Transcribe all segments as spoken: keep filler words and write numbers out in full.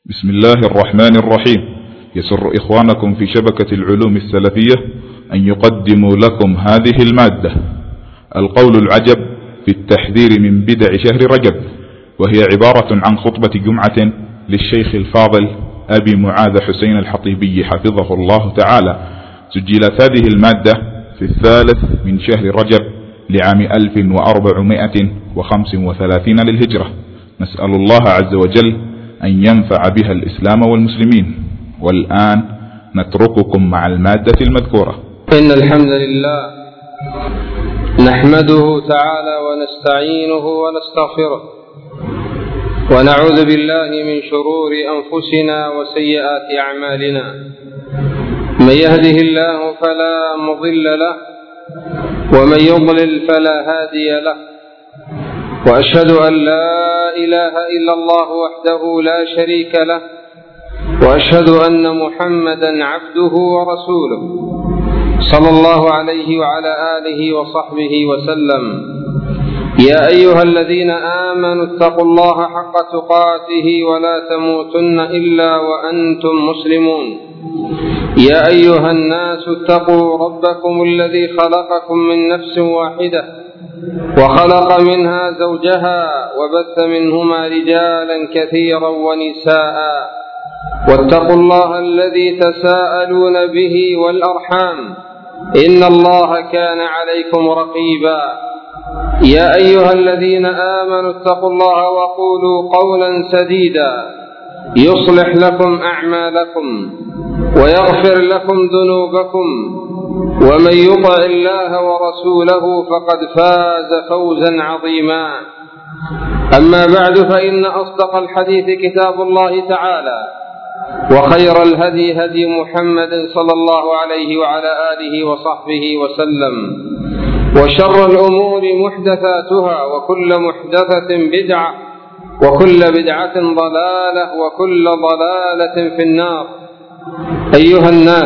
بسم الله الرحمن الرحيم. يسر إخوانكم في شبكة العلوم السلفية أن يقدموا لكم هذه المادة، القول العجب في التحذير من بدع شهر رجب، وهي عبارة عن خطبة جمعة للشيخ الفاضل أبي معاذ حسين الحطيبي حفظه الله تعالى. سجلت هذه المادة في الثالث من شهر رجب لعام ألف وأربعمائة وخمس وثلاثين للهجرة. نسأل الله عز وجل أن ينفع بها الإسلام والمسلمين. والآن نترككم مع المادة المذكورة. إن الحمد لله نحمده تعالى ونستعينه ونستغفره، ونعوذ بالله من شرور أنفسنا وسيئات أعمالنا. من يهده الله فلا مضل له، ومن يضلل فلا هادي له، وأشهد أن لا إله إلا الله وحده لا شريك له، وأشهد أن محمدا عبده ورسوله صلى الله عليه وعلى آله وصحبه وسلم. يا أيها الذين آمنوا اتقوا الله حق تقاته ولا تموتن إلا وأنتم مسلمون. يا أيها الناس اتقوا ربكم الذي خلقكم من نفس واحدة، وخلق منها زوجها، وبث منهما رجالا كثيرا ونساء، واتقوا الله الذي تساءلون به والأرحام، إن الله كان عليكم رقيبا. يا أيها الذين آمنوا اتقوا الله وقولوا قولا سديدا يصلح لكم أعمالكم ويغفر لكم ذنوبكم، ومن يطع الله ورسوله فقد فاز فوزا عظيما. أما بعد، فإن أصدق الحديث كتاب الله تعالى، وخير الهدي هدي محمد صلى الله عليه وعلى آله وصحبه وسلم، وشر الأمور محدثاتها، وكل محدثة بدعة، وكل بدعة ضلالة، وكل ضلالة في النار. أيها الناس،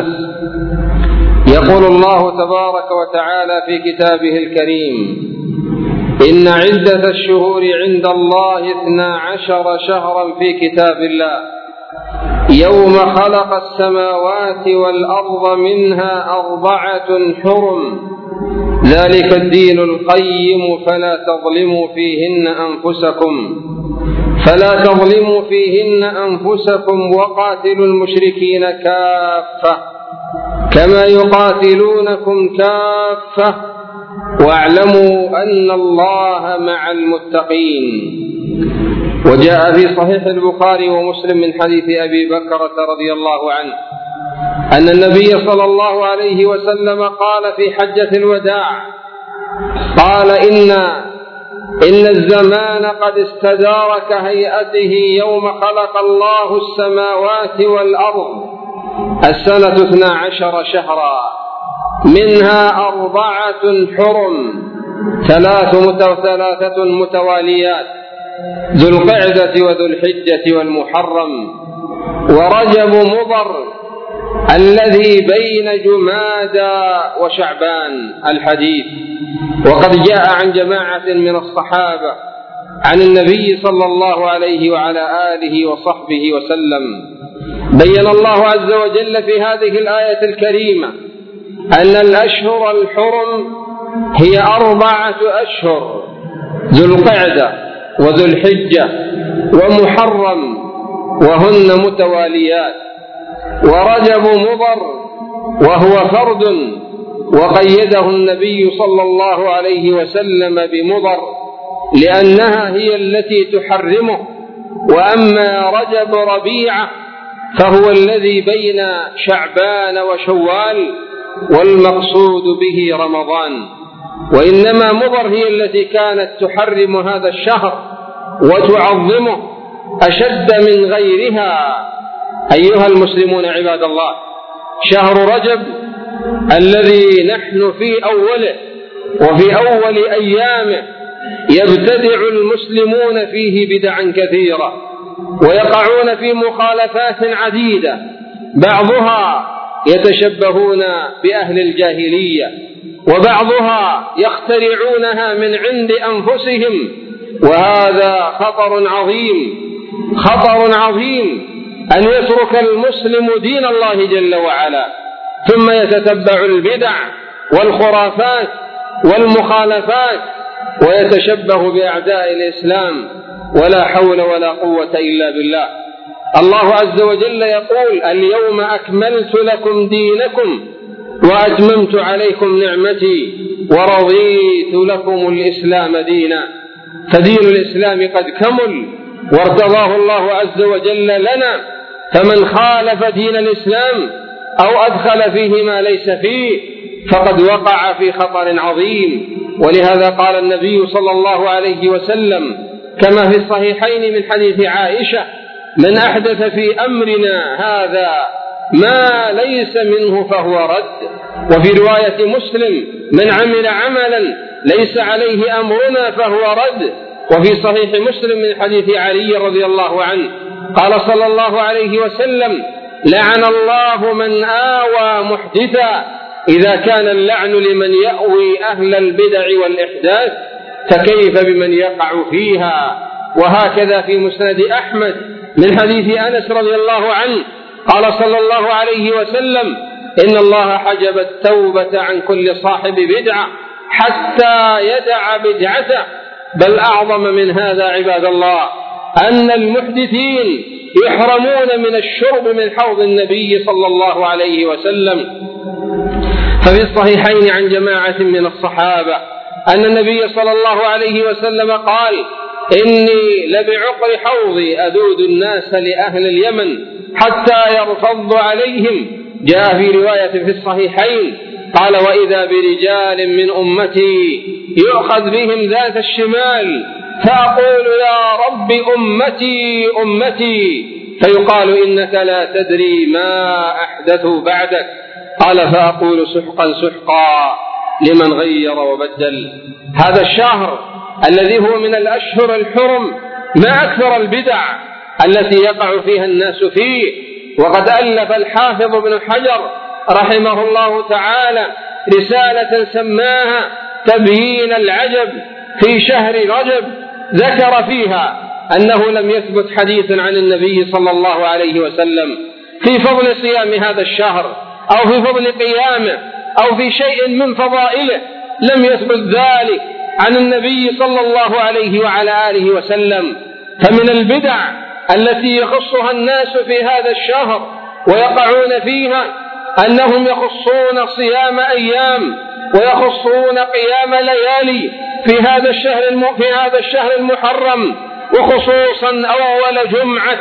يقول الله تبارك وتعالى في كتابه الكريم: إن عدة الشهور عند الله اثنا عشر شهرا في كتاب الله يوم خلق السماوات والأرض منها أربعة حرم، ذلك الدين القيم، فلا تظلموا فيهن أنفسكم فلا تظلموا فيهن أنفسكم وقاتلوا المشركين كافة كما يقاتلونكم كافة، واعلموا أن الله مع المتقين. وجاء في صحيح البخاري ومسلم من حديث أبي بكرة رضي الله عنه أن النبي صلى الله عليه وسلم قال في حجة الوداع: قال إن إن الزمان قد استدار كهيئته يوم خلق الله السماوات والأرض، السنة اثنا عشر شهرا، منها أربعة حرم، ثلاثة متواليات، ذو القعدة وذو الحجة والمحرم ورجب مضر الذي بين جمادى وشعبان. الحديث. وقد جاء عن جماعة من الصحابة عن النبي صلى الله عليه وعلى آله وصحبه وسلم، بين الله عز وجل في هذه الآية الكريمة أن الأشهر الحرم هي أربعة أشهر: ذو القعدة وذو الحجة ومحرم، وهن متواليات، ورجب مضر وهو فرد، وقيده النبي صلى الله عليه وسلم بمضر لأنها هي التي تحرمه. وأما رجب ربيعة فهو الذي بين شعبان وشوال، والمقصود به رمضان. وإنما مضر هي التي كانت تحرم هذا الشهر وتعظمه أشد من غيرها. أيها المسلمون عباد الله، شهر رجب الذي نحن في أوله وفي أول أيامه يبتدع المسلمون فيه بدعا كثيرة، ويقعون في مخالفات عديدة، بعضها يتشبهون بأهل الجاهلية، وبعضها يخترعونها من عند أنفسهم، وهذا خطر عظيم خطر عظيم أن يترك المسلم دين الله جل وعلا ثم يتتبع البدع والخرافات والمخالفات ويتشبه بأعداء الإسلام، ولا حول ولا قوة إلا بالله. الله عز وجل يقول: اليوم أكملت لكم دينكم وأتممت عليكم نعمتي ورضيت لكم الإسلام دينا. فدين الإسلام قد كمل وارتضاه الله عز وجل لنا، فمن خالف دين الإسلام أو أدخل فيه ما ليس فيه فقد وقع في خطر عظيم. ولهذا قال النبي صلى الله عليه وسلم كما في الصحيحين من حديث عائشة: من أحدث في أمرنا هذا ما ليس منه فهو رد. وفي رواية مسلم: من عمل عملا ليس عليه أمرنا فهو رد. وفي صحيح مسلم من حديث علي رضي الله عنه قال صلى الله عليه وسلم: لعن الله من آوى محدثا. إذا كان اللعن لمن يأوي أهل البدع والإحداث فكيف بمن يقع فيها؟ وهكذا في مسند أحمد من حديث أنس رضي الله عنه قال صلى الله عليه وسلم: إن الله حجب التوبة عن كل صاحب بدعة حتى يدع بدعته. بل أعظم من هذا عباد الله أن المحدثين يحرمون من الشرب من حوض النبي صلى الله عليه وسلم. ففي الصحيحين عن جماعة من الصحابة أن النبي صلى الله عليه وسلم قال: إني لبعقر حوضي أذود الناس لأهل اليمن حتى يرتض عليهم. جاء في رواية في الصحيحين قال: وإذا برجال من أمتي يؤخذ بهم ذات الشمال فأقول: يا رب أمتي أمتي، فيقال: إنك لا تدري ما أحدثوا بعدك. قال: فأقول: سحقا سحقا لمن غير وبدل. هذا الشهر الذي هو من الأشهر الحرم ما أكثر البدع التي يقع فيها الناس فيه. وقد ألف الحافظ ابن حجر رحمه الله تعالى رسالة سماها تبيين العجب في شهر رجب، ذكر فيها أنه لم يثبت حديث عن النبي صلى الله عليه وسلم في فضل صيام هذا الشهر أو في فضل قيامه أو في شيء من فضائله، لم يثبت ذلك عن النبي صلى الله عليه وعلى آله وسلم. فمن البدع التي يخصها الناس في هذا الشهر ويقعون فيها أنهم يخصون صيام أيام ويخصون قيام ليالي في هذا الشهر في هذا الشهر المحرم، وخصوصا أول جمعة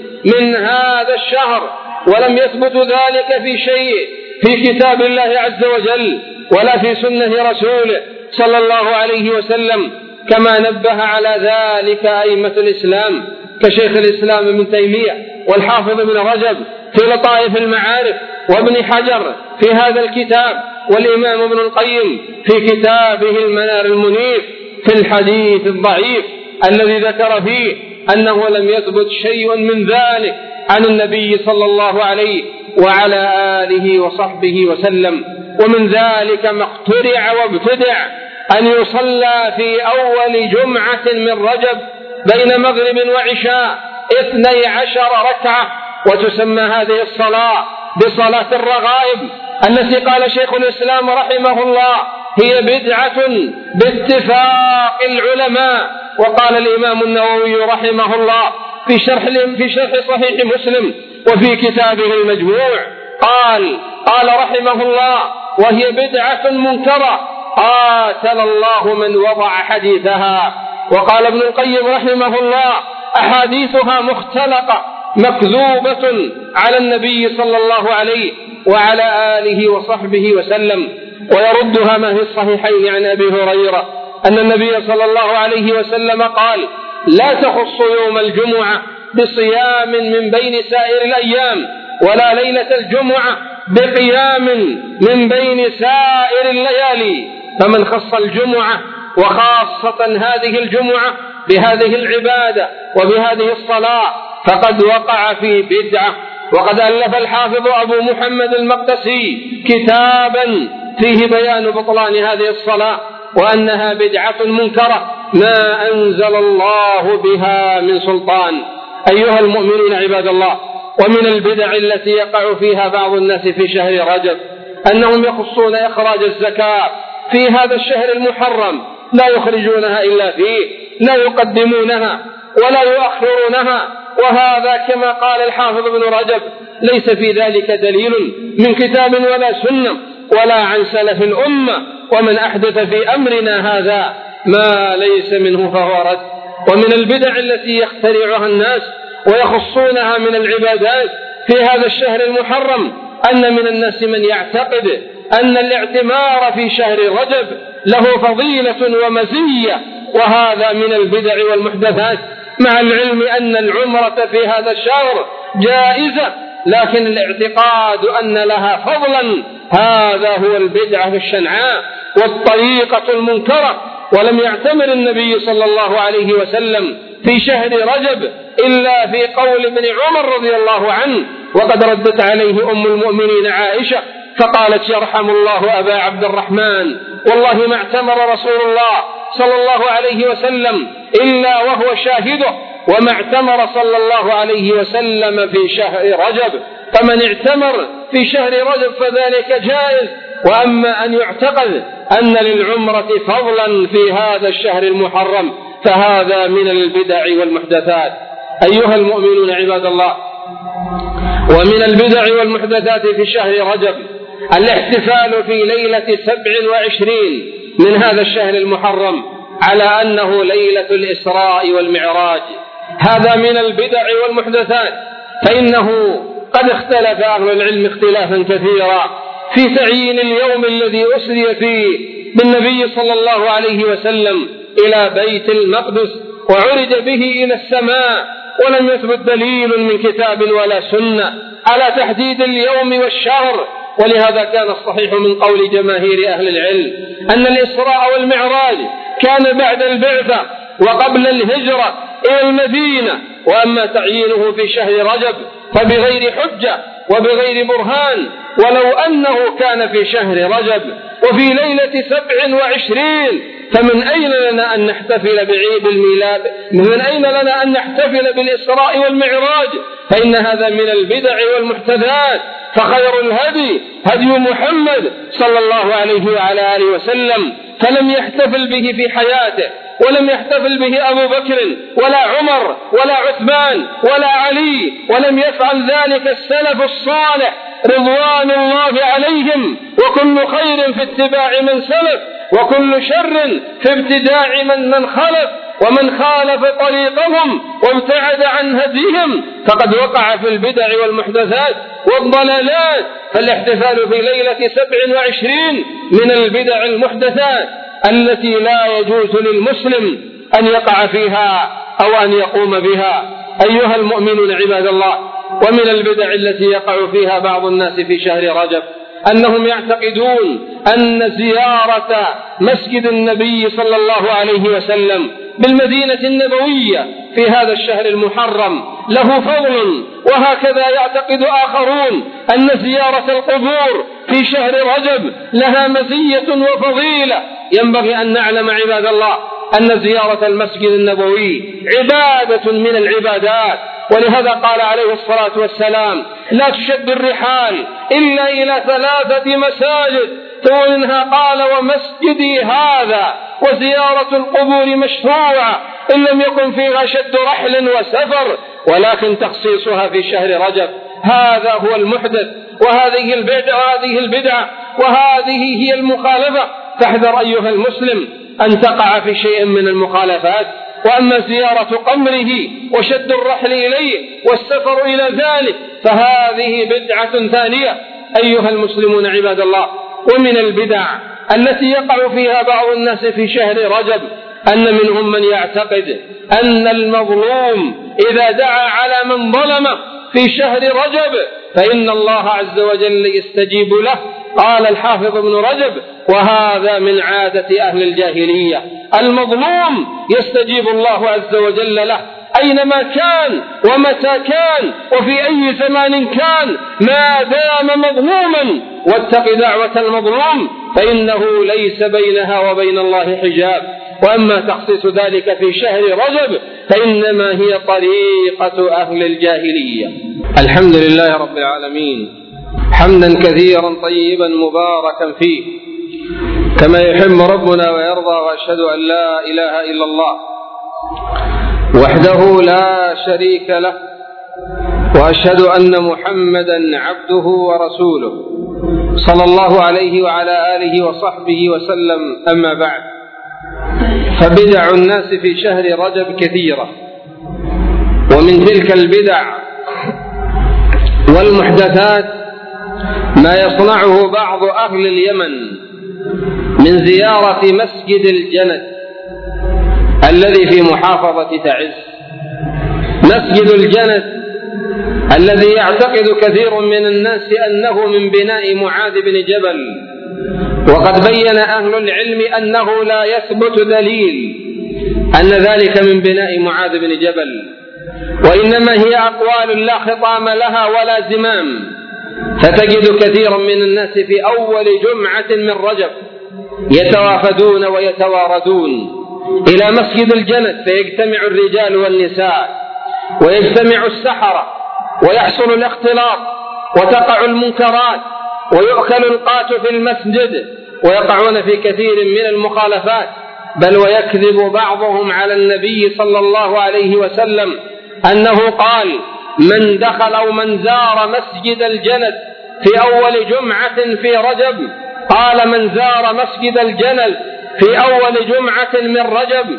من هذا الشهر، ولم يثبت ذلك في شيء في كتاب الله عز وجل ولا في سنة رسوله صلى الله عليه وسلم، كما نبه على ذلك أئمة الإسلام كشيخ الإسلام ابن تيمية والحافظ ابن رجب في لطائف المعارف، وابن حجر في هذا الكتاب، والإمام ابن القيم في كتابه المنار المنير في الحديث الضعيف الذي ذكر فيه أنه لم يثبت شيء من ذلك عن النبي صلى الله عليه وعلى آله وصحبه وسلم. ومن ذلك ما اخترع وابتدع أن يصلى في أول جمعة من رجب بين مغرب وعشاء اثني عشر ركعة، وتسمى هذه الصلاة بصلاة الرغائب التي قال شيخ الإسلام رحمه الله هي بدعة باتفاق العلماء. وقال الإمام النووي رحمه الله في شرح في شرح صحيح مسلم وفي كتابه المجموع قال قال رحمه الله: وهي بدعة منكرة قاتل الله من وضع حديثها. وقال ابن القيم رحمه الله: أحاديثها مختلقة مكذوبة على النبي صلى الله عليه وعلى آله وصحبه وسلم. ويردها ما في الصحيحين عن أبي هريرة أن النبي صلى الله عليه وسلم قال: لا تخص يوم الجمعة بصيام من بين سائر الأيام، ولا ليلة الجمعة بقيام من بين سائر الليالي. فمن خص الجمعة وخاصة هذه الجمعة بهذه العبادة وبهذه الصلاة فقد وقع في بدعة. وقد ألف الحافظ أبو محمد المقدسي كتابا فيه بيان بطلان هذه الصلاة وأنها بدعة منكرة ما أنزل الله بها من سلطان. أيها المؤمنون عباد الله، ومن البدع التي يقع فيها بعض الناس في شهر رجب أنهم يخصون إخراج الزكاة في هذا الشهر المحرم، لا يخرجونها إلا فيه، لا يقدمونها ولا يؤخرونها، وهذا كما قال الحافظ ابن رجب ليس في ذلك دليل من كتاب ولا سنة ولا عن سلف الأمة، ومن أحدث في أمرنا هذا ما ليس منه فهو رد. ومن البدع التي يخترعها الناس ويخصونها من العبادات في هذا الشهر المحرم أن من الناس من يعتقد أن الاعتمار في شهر رجب له فضيلة ومزية، وهذا من البدع والمحدثات، مع العلم أن العمرة في هذا الشهر جائزة، لكن الاعتقاد أن لها فضلا هذا هو البدعة الشنعاء والطريقة المنكرة. ولم يعتمر النبي صلى الله عليه وسلم في شهر رجب إلا في قول ابن عمر رضي الله عنه، وقد ردت عليه أم المؤمنين عائشة فقالت يرحم الله أبا عبد الرحمن والله ما اعتمر رسول الله صلى الله عليه وسلم إلا وهو شاهده، وما اعتمر صلى الله عليه وسلم في شهر رجب، فمن اعتمر في شهر رجب فذلك جائز. وأما أن يعتقد أن للعمرة فضلا في هذا الشهر المحرم فهذا من البدع والمحدثات. أيها المؤمنون عباد الله، ومن البدع والمحدثات في شهر رجب الاحتفال في ليلة سبع وعشرين من هذا الشهر المحرم على أنه ليلة الإسراء والمعراج، هذا من البدع والمحدثات، فإنه قد اختلف أهل العلم اختلافا كثيرا في تعيين اليوم الذي أسري فيه بالنبي صلى الله عليه وسلم إلى بيت المقدس وعرج به إلى السماء، ولم يثبت دليل من كتاب ولا سنة على تحديد اليوم والشهر. ولهذا كان الصحيح من قول جماهير أهل العلم أن الإسراء والمعراج كان بعد البعثة وقبل الهجرة إلى المدينة، وأما تعيينه في شهر رجب فبغير حجة وبغير برهان، ولو أنه كان في شهر رجب وفي ليلة سبع وعشرين فمن أين لنا أن نحتفل بعيد الميلاد؟ من أين لنا أن نحتفل بالإسراء والمعراج؟ فإن هذا من البدع والمحدثات، فخير الهدي هدي محمد صلى الله عليه وعلى آله وسلم، فلم يحتفل به في حياته، ولم يحتفل به أبو بكر ولا عمر ولا عثمان ولا علي، ولم يفعل ذلك السلف الصالح رضوان الله عليهم، وكل خير في اتباع من سلف وكل شر في ابتداع من من خلف، ومن خالف طريقهم وابتعد عن هديهم فقد وقع في البدع والمحدثات والضلالات. فالاحتفال في ليلة سبع وعشرين من البدع المحدثات التي لا يجوز للمسلم أن يقع فيها أو أن يقوم بها. أيها المؤمنون عباد الله، ومن البدع التي يقع فيها بعض الناس في شهر رجب أنهم يعتقدون أن زيارة مسجد النبي صلى الله عليه وسلم بالمدينة النبوية في هذا الشهر المحرم له فضل، وهكذا يعتقد آخرون أن زيارة القبور في شهر رجب لها مزية وفضيلة. ينبغي أن نعلم عباد الله أن زيارة المسجد النبوي عبادة من العبادات، ولهذا قال عليه الصلاة والسلام لا تشد الرحال إلا إلى ثلاثة مساجد، ومنها قال ومسجدي هذا. وزيارة القبور مشروعة إن لم يكن فيها شد رحل وسفر، ولكن تخصيصها في شهر رجب هذا هو المحدث، وهذه البدعة وهذه البدعة وهذه هي المخالفة. فاحذر أيها المسلم أن تقع في شيء من المخالفات. وأما زيارة قبره وشد الرحل إليه والسفر إلى ذلك فهذه بدعة ثانية. أيها المسلمون عباد الله، ومن البدع التي يقع فيها بعض الناس في شهر رجب أن منهم من يعتقد أن المظلوم إذا دعا على من ظلمه في شهر رجب فإن الله عز وجل يستجيب له. قال الحافظ ابن رجب وهذا من عادة أهل الجاهلية، المظلوم يستجيب الله عز وجل له أينما كان ومتى كان وفي أي زمان كان ما دام مظلوما. واتق دعوة المظلوم فإنه ليس بينها وبين الله حجاب. وأما تخصيص ذلك في شهر رجب فإنما هي طريقة أهل الجاهلية. الحمد لله رب العالمين حمدا كثيرا طيبا مباركا فيه كما يحب ربنا ويرضى، وأشهد أن لا إله إلا الله وحده لا شريك له، وأشهد أن محمدا عبده ورسوله صلى الله عليه وعلى آله وصحبه وسلم. أما بعد، فبدع الناس في شهر رجب كثيرة، ومن تلك البدع والمحدثات ما يصنعه بعض أهل اليمن من زيارة مسجد الجند الذي في محافظة تعز. مسجد الجند الذي يعتقد كثير من الناس أنه من بناء معاذ بن جبل، وقد بين أهل العلم أنه لا يثبت دليل أن ذلك من بناء معاذ بن جبل، وإنما هي أقوال لا خطام لها ولا زمام. فتجد كثيرا من الناس في أول جمعة من رجب يتوافدون ويتواردون إلى مسجد الجند، فيجتمع الرجال والنساء ويجتمع السحرة ويحصل الاختلاط وتقع المنكرات ويؤكل القات في المسجد ويقعون في كثير من المخالفات، بل ويكذب بعضهم على النبي صلى الله عليه وسلم أنه قال: من دخل أو من زار مسجد الجند في أول جمعة في رجب، قال من زار مسجد الجند في أول جمعة من رجب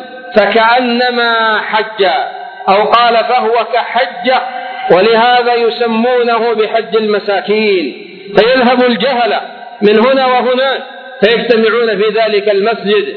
فكأنما حج، أو قال فهو كحجة، ولهذا يسمونه بحج المساكين. فيذهب الجهل من هنا وهناك فيجتمعون في ذلك المسجد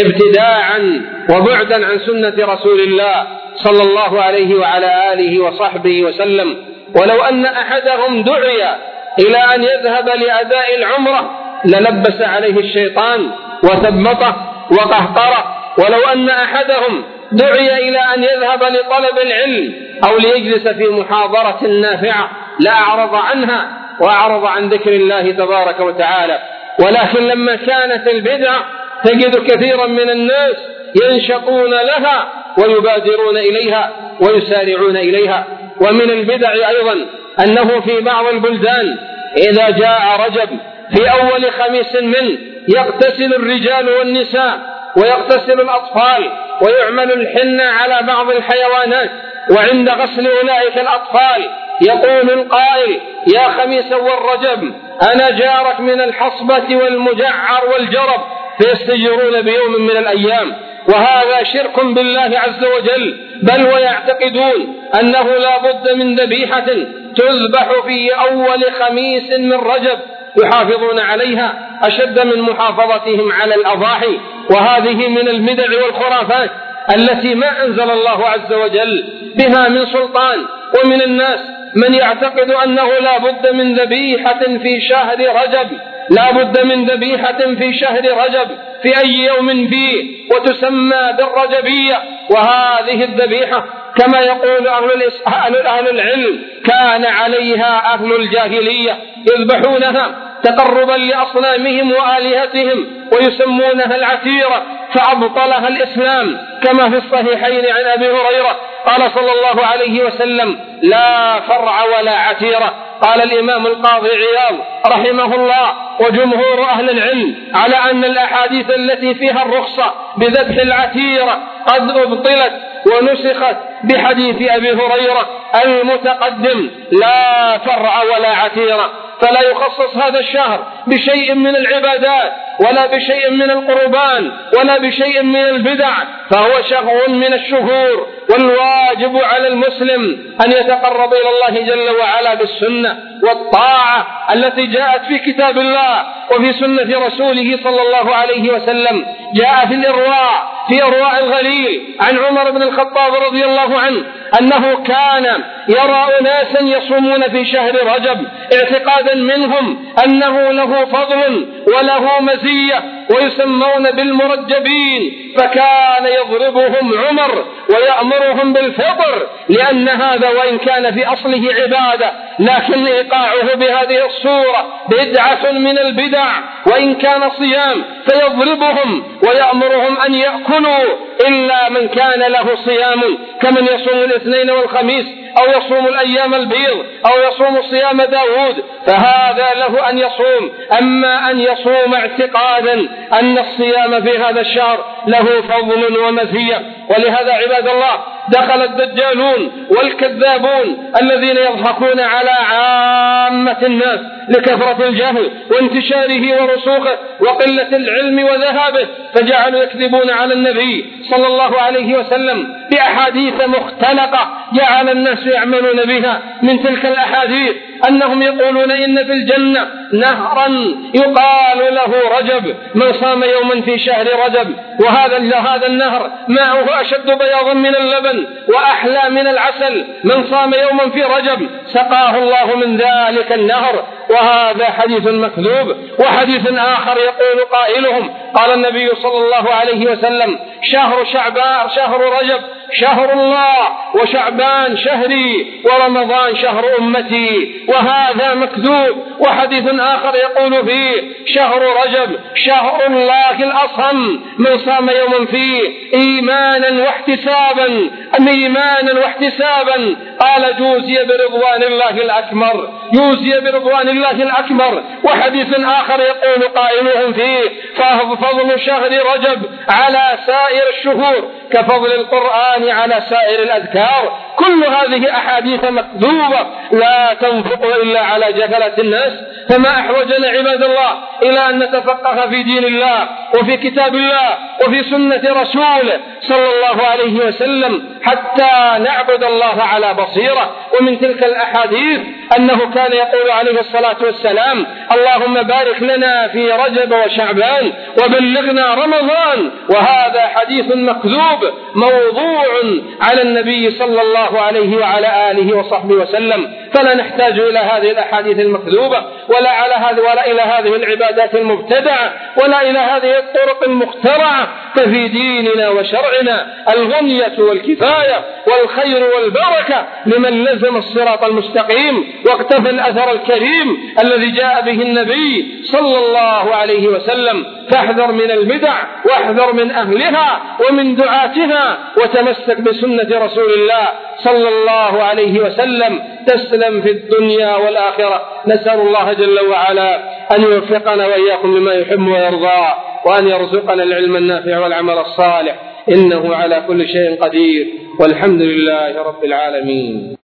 ابتداعا وبعدا عن سنة رسول الله صلى الله عليه وعلى آله وصحبه وسلم. ولو أن أحدهم دعي إلى أن يذهب لأداء العمرة للبس عليه الشيطان وثبطه وقهقره، ولو أن أحدهم دعي إلى أن يذهب لطلب العلم أو ليجلس في محاضرة نافعة لأعرض عنها وأعرض عن ذكر الله تبارك وتعالى. ولكن لما كانت البدعة تجد كثيرا من الناس ينشقون لها ويبادرون إليها ويسارعون إليها. ومن البدع أيضا أنه في بعض البلدان إذا جاء رجب في أول خميس منه يغتسل الرجال والنساء ويغتسل الأطفال ويعمل الحنة على بعض الحيوانات، وعند غسل أولئك الأطفال يقول القائل: يا خميس والرجب أنا جارك من الحصبة والمجعر والجرب، فيستجرون بيوم من الأيام. وهذا شرك بالله عز وجل، بل ويعتقدون أنه لا بد من ذبيحة تذبح في أول خميس من رجب، يحافظون عليها أشد من محافظتهم على الأضاحي. وهذه من البدع والخرافات التي ما أنزل الله عز وجل بها من سلطان. ومن الناس من يعتقد أنه لا بد من ذبيحة في شهر رجب، لا بد من ذبيحة في شهر رجب في أي يوم فيه، وتسمى بالرجبية. وهذه الذبيحة كما يقول أهل العلم كان عليها أهل الجاهلية، يذبحونها تقربا لأصنامهم وآلهتهم ويسمونها العتيرة، فأبطلها الإسلام كما في الصحيحين عن أبي هريرة قال صلى الله عليه وسلم: لا فرع ولا عتيرة. قال الإمام القاضي عياض رحمه الله وجمهور أهل العلم على أن الأحاديث التي فيها الرخصة بذبح العتيرة قد أبطلت ونسخت بحديث أبي هريرة المتقدم: لا فرع ولا عتيرة. فلا يخصص هذا الشهر بشيء من العبادات ولا بشيء من القربان ولا بشيء من البدع، فهو شهر من الشهور. والواجب على المسلم أن يتقرب إلى الله جل وعلا بالسنة والطاعة التي جاءت في كتاب الله وفي سنة رسوله صلى الله عليه وسلم. جاء في الإرواء في إرواء الغليل عن عمر بن الخطاب رضي الله عنه أنه كان يرى أناسا يصومون في شهر رجب اعتقادا منهم أنه له فضل وله مزية ويسمون بالمرجبين، فكان يضربهم عمر ويأمرهم بالفطر، لأن هذا وإن كان في أصله عبادة لكن إيقاعه بهذه الصورة بدعة من البدع، وإن كان صيام فيضربهم ويأمرهم أن يأكلوا إلا من كان له صيام كمن يصوم الاثنين والخميس أو يصوم الأيام البيض أو يصوم صيام داود، فهذا له أن يصوم. أما أن يصوم اعتقادا أن الصيام في هذا الشهر له فضل ومزية. ولهذا عباد الله دخل الدجالون والكذابون الذين يضحكون على عامة الناس لكثرة الجهل وانتشاره ورسوخه وقلة العلم وذهابه، فجعلوا يكذبون على النبي صلى الله عليه وسلم بأحاديث مختلقة جعل الناس يعملون بها. من تلك الأحاديث أنهم يقولون إن في الجنة نهرا يقال له رجب، من صام يوما في شهر رجب وهذا هذا النهر ماؤه أشد بياضا من اللبن وأحلى من العسل، من صام يوما في رجب سقاه الله من ذلك النهر. وهذا حديث مكذوب. وحديث آخر يقول قائلهم قال النبي صلى الله عليه وسلم شهر شعبان شهر رجب شهر الله، وشعبان شهري، ورمضان شهر أمتي، وهذا مكذوب. وحديث آخر يقول فيه شهر رجب شهر الله الأصم، من صام يوما فيه إيمانا واحتسابا إيمانا واحتسابا قال جوزي برضوان الله الأكبر جوزي برضوان الله الأكبر. وحديث آخر يقول قائلهم فيه فضل شهر رجب على سائر الشهور كفضل القرآن على سائر الأذكار. كل هذه أحاديث مكذوبة لا تنفق إلا على جهلة الناس. فما أحوجنا عباد الله إلى أن نتفقه في دين الله وفي كتاب الله وفي سنة رسوله صلى الله عليه وسلم حتى نعبد الله على بصيرة. ومن تلك الأحاديث أنه كان يقول عليه الصلاة والسلام اللهم بارك لنا في رجب وشعبان وبلغنا رمضان. وهذا حديث مكذوب موضوع على النبي صلى الله عليه وعلى آله وصحبه وسلم. فلا نحتاج إلى هذه الأحاديث المكذوبة ولا على هذه ولا إلى هذه العبادات المبتدعة ولا إلى هذه الطرق المخترعة. ففي ديننا وشرعنا الغنية والكفاية والخير والبركة لمن لزم الصراط المستقيم واقتفى الأثر الكريم الذي جاء به النبي صلى الله عليه وسلم. فاحذر من البدع واحذر من أهلها ومن دعاتها وتمسك بسنة رسول الله صلى الله عليه وسلم تسلم في الدنيا والآخرة. نسأل الله جل وعلا أن يوفقنا وإياكم لما يحب ويرضى، وأن يرزقنا العلم النافع والعمل الصالح، إنه على كل شيء قدير، والحمد لله رب العالمين.